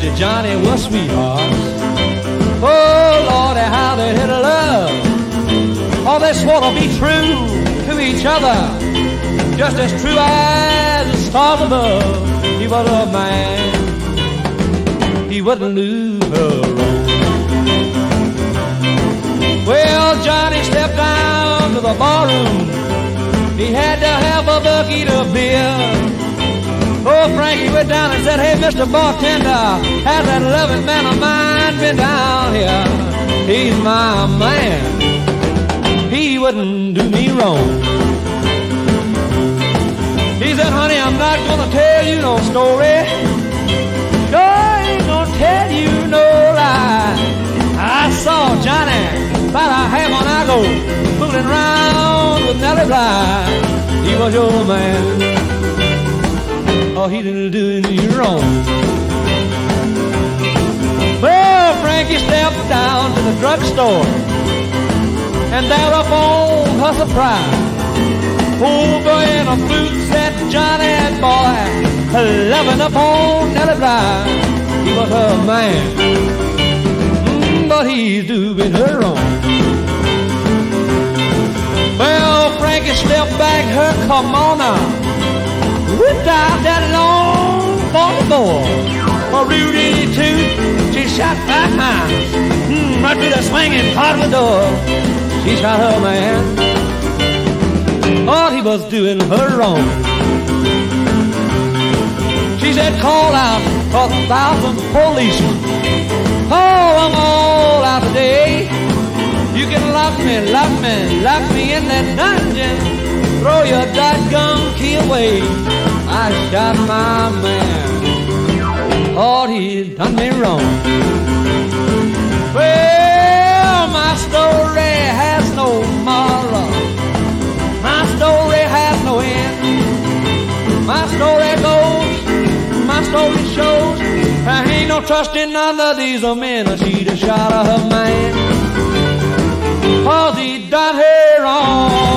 Johnny was sweethearts. Oh, Lordy, how they hit a love. Oh, they swore to be true to each other, just as true as the stars above. He was a man, he wouldn't lose her wrong. Well, Johnny stepped down to the barroom. He had to have a bucket of beer. Oh, Frankie went down and said, "Hey, Mr. Bartender, has that loving man of mine been down here? He's my man. He wouldn't do me wrong." He said, "Honey, I'm not gonna tell you no story. Sure ain't gonna tell you no lie. I saw Johnny about a half an hour ago fooling around with Nellie Bly. He was your man. Oh, he didn't do you wrong." Well, Frankie stepped down to the drugstore, and there upon her surprise, over in a flute sat Johnny, boy, loving upon Nellie Bly. He was her man, but he's doing her wrong. Well, Frankie stepped back her, "Come on now." Whipped out that long 44. For Rudy too, she shot 5 miles, right through the swinging part of the door. She shot her man. Thought he was doing her wrong. She said, "Call out for 1,000 policemen. Oh, I'm all out today. You can lock me in that dungeon. Throw your dadgum key away. I shot my man. Thought he'd done me wrong." Well, my story has no moral. My story has no end. My story goes, my story shows, I ain't no trusting none of these men. She'd have shot her man, 'cause he done her wrong.